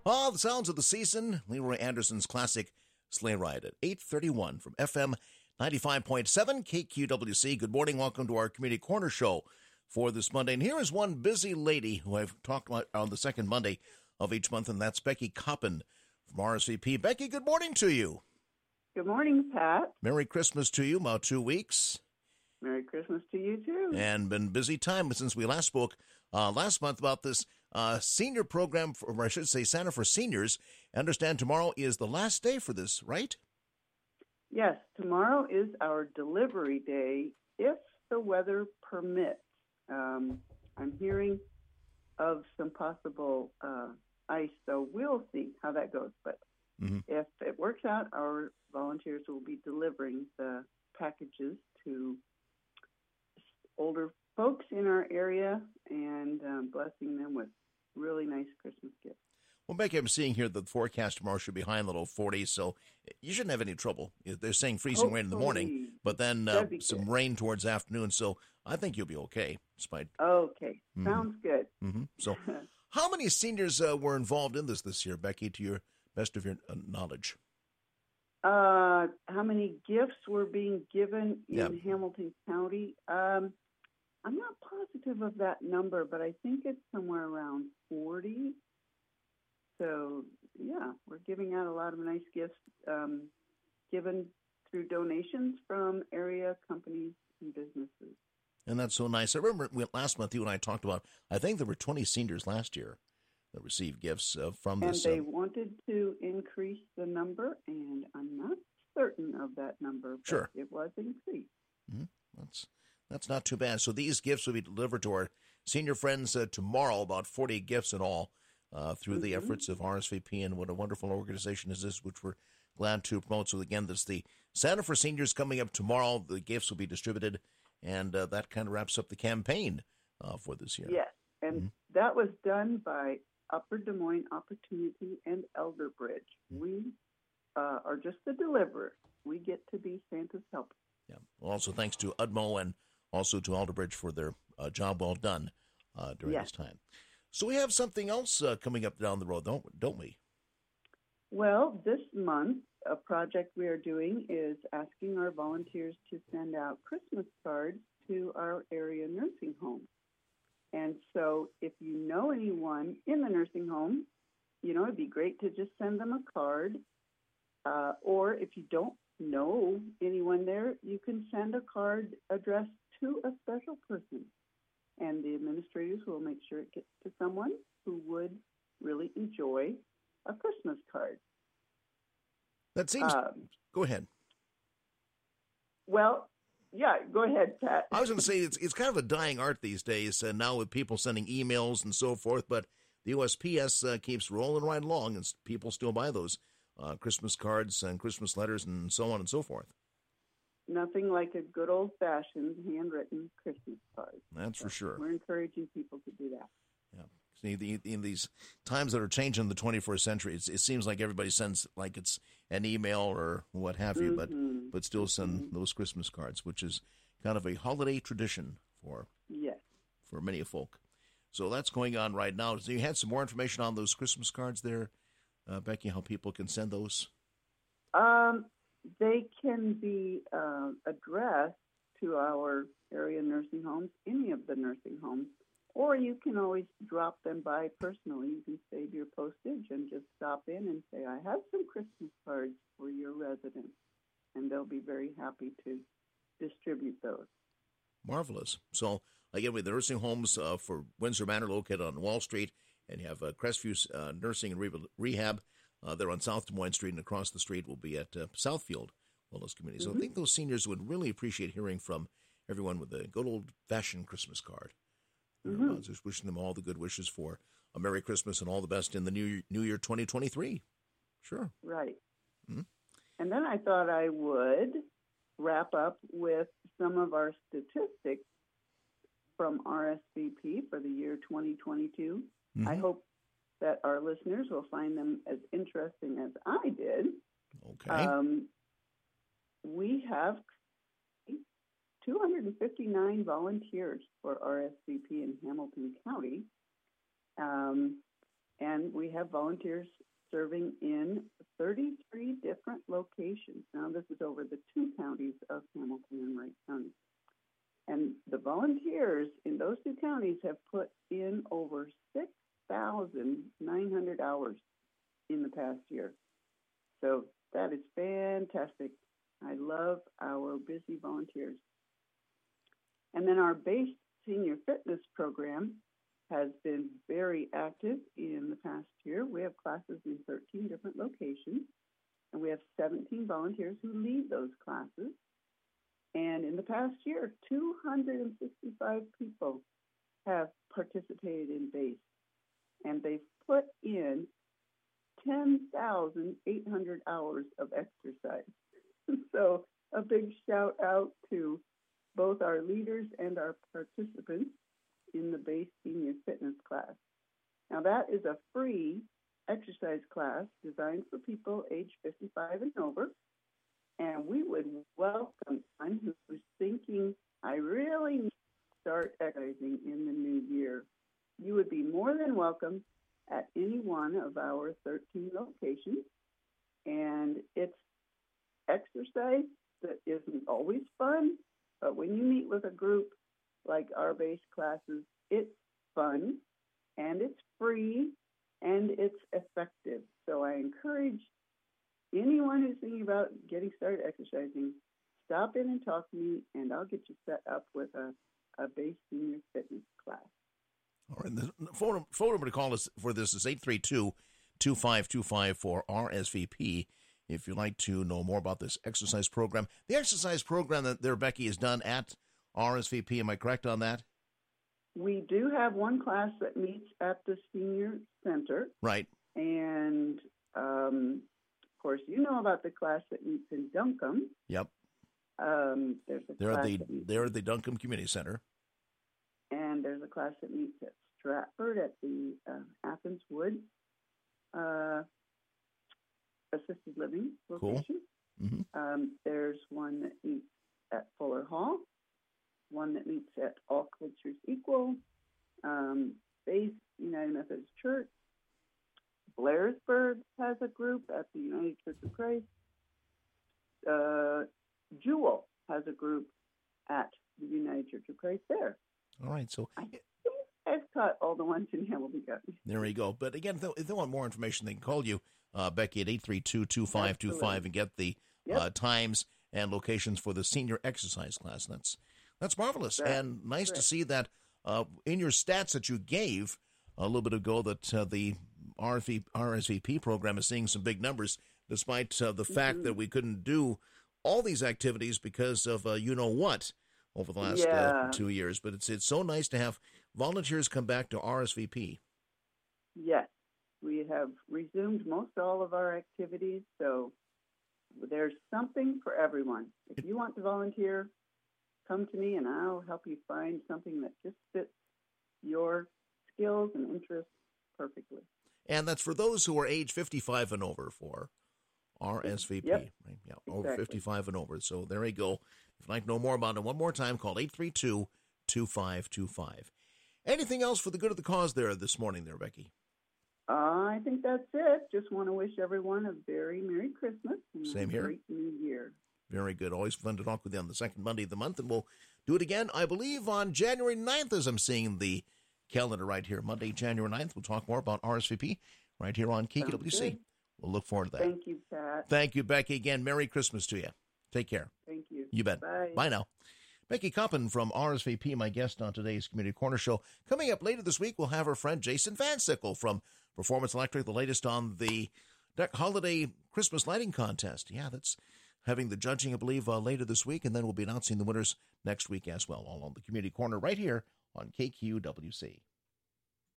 Ah, the sounds of the season. Leroy Anderson's classic sleigh ride at 8:31 from FM 95.7 KQWC. Good morning. Welcome to our Community Corner Show for this Monday. And here is one busy lady who I've talked about on the second Monday of each month, and that's Becky Coppin from RSVP. Becky, good morning to you. Good morning, Pat. Merry Christmas to you, about 2 weeks. Merry Christmas to you, too. And been busy time since we last spoke last month about this senior program, or I should say Santa for Seniors. I understand tomorrow is the last day for this, right? Yes, tomorrow is our delivery day, if the weather permits. I'm hearing of some possible ice, so we'll see how that goes. But if it works out, our volunteers will be delivering the packages to older folks in our area and blessing them with really nice Christmas gifts. Well, Becky, I'm seeing here that the forecast tomorrow should be high in the low 40s, so you shouldn't have any trouble. They're saying freezing rain in the morning, but then some rain towards afternoon, so I think you'll be okay. Okay, sounds good. So how many seniors were involved in this year, Becky, to your best of your knowledge? How many gifts were being given in Hamilton County? I'm not positive of that number, but I think it's somewhere around 40. So, yeah, we're giving out a lot of nice gifts given through donations from area companies and businesses. And that's so nice. I remember last month you and I talked about, I think there were 20 seniors last year that received gifts from this. And they wanted to increase the number, and I'm not certain of that number, but sure. It was increased. That's not too bad. So these gifts will be delivered to our senior friends tomorrow, about 40 gifts in all. Through the efforts of RSVP, and what a wonderful organization is this, which we're glad to promote. So again, this is the Santa for Seniors coming up tomorrow. The gifts will be distributed, and that kind of wraps up the campaign for this year. Yes, and that was done by Upper Des Moines Opportunity and Elder Bridge. We are just the deliverer. We get to be Santa's helper. Yeah. Well, also thanks to UDMO and also to Elder Bridge for their job well done during this time. So we have something else coming up down the road, don't we? Well, this month, a project we are doing is asking our volunteers to send out Christmas cards to our area nursing homes. And so if you know anyone in the nursing home, it'd be great to just send them a card. Or if you don't know anyone there, you can send a card addressed to a special person. And the administrators will make sure it gets to someone who would really enjoy a Christmas card. That seems... go ahead. Well, yeah, go ahead, Pat. I was going to say, it's kind of a dying art these days, now with people sending emails and so forth, but the USPS keeps rolling right along, and people still buy those Christmas cards and Christmas letters and so on and so forth. Nothing like a good old-fashioned handwritten Christmas card. That's for sure. We're encouraging people to do that. Yeah. See, in these times that are changing in the 21st century, it seems like everybody sends like it's an email or what have you, but still send those Christmas cards, which is kind of a holiday tradition for many folk. So that's going on right now. So you had some more information on those Christmas cards there, Becky, how people can send those? They can be addressed to our area nursing homes, any of the nursing homes, or you can always drop them by personally. You can save your postage and just stop in and say, I have some Christmas cards for your residents, and they'll be very happy to distribute those. Marvelous. So, again, with the nursing homes for Windsor Manor located on Wall Street, and you have Crestview Nursing and Rehab. They're on South Des Moines Street, and across the street will be at Southfield Wellness Community. So I think those seniors would really appreciate hearing from everyone with a good old-fashioned Christmas card. Just wishing them all the good wishes for a Merry Christmas and all the best in the new year 2023. Sure. Right. And then I thought I would wrap up with some of our statistics from RSVP for the year 2022. I hope that our listeners will find them as interesting as I did. Okay. We have 259 volunteers for RSVP in Hamilton County. And we have volunteers serving in 33 different locations. Now, this is over the 2 counties of Hamilton and Wright County. And the volunteers in those 2 counties have put in over 6,900 hours in the past year. So that is fantastic. I love our busy volunteers. And then our base senior fitness program has been very active in the past year. We have classes in 13 different locations, and we have 17 volunteers who lead those classes. And in the past year, 265 people have participated in BASE, and they've put in 10,800 hours of exercise. So a big shout out to both our leaders and our participants in the BASE Senior Fitness class. Now, that is a free exercise class designed for people age 55 and over, and we would welcome anyone who's thinking, I really need to start exercising in the new year. You would be more than welcome at any one of our 13 locations, and it's exercise that isn't always fun, but when you meet with a group like our BASE classes, it's fun, and it's free, and it's effective. So I encourage anyone who's thinking about getting started exercising, stop in and talk to me, and I'll get you set up with a BASE Senior Fitness class. All right. The phone number to call us for this is 832-2525 for RSVP. If you'd like to know more about this exercise program. The exercise program that there, Becky, is done at RSVP. Am I correct on that? We do have one class that meets at the Senior Center. Right. And, of course, you know about the class that meets in Duncombe. Yep. They're at the Duncombe Community Center. And there's a class that meets at Stratford at the Athens Woods assisted living location. Cool. Mm-hmm. There's one that meets at Fuller Hall, one that meets at All Cultures Equal, BASE United Methodist Church. Blairsburg has a group at the United Church of Christ. Jewel has a group at the United Church of Christ there. All right, so I think I've caught all the ones in Hamilton County. There you go. But again, if they want more information, they can call you, Becky, at 832-2525 and get the times and locations for the senior exercise class. That's marvelous. And nice to see that in your stats that you gave a little bit ago that the RSVP program is seeing some big numbers, despite the fact that we couldn't do all these activities because of you-know-what over the last 2 years. But it's so nice to have volunteers come back to RSVP. Yes. We have resumed most all of our activities, so there's something for everyone. If you want to volunteer, come to me and I'll help you find something that just fits your skills and interests perfectly. And that's for those who are age 55 and over for RSVP. Yep. Right? Yeah, exactly. Over 55 and over. So there you go. If you'd like to know more about it, one more time, call 832-2525. Anything else for the good of the cause there this morning there, Becky? I think that's it. Just want to wish everyone a very Merry Christmas and Same a here. great New Year. Very good. Always fun to talk with you on the second Monday of the month, and we'll do it again, I believe, on January 9th, as I'm seeing the calendar right here. Monday, January 9th, we'll talk more about RSVP right here on KKWC. We'll look forward to that. Thank you, Pat. Thank you, Becky. Again, Merry Christmas to you. Take care. Thank you. You bet. Bye. Bye now. Becky Coppin from RSVP, my guest on today's Community Corner Show. Coming up later this week, we'll have our friend Jason Van Sickle from Performance Electric, the latest on the holiday Christmas lighting contest. Yeah, that's having the judging, I believe, later this week, and then we'll be announcing the winners next week as well, all on the Community Corner right here on KQWC.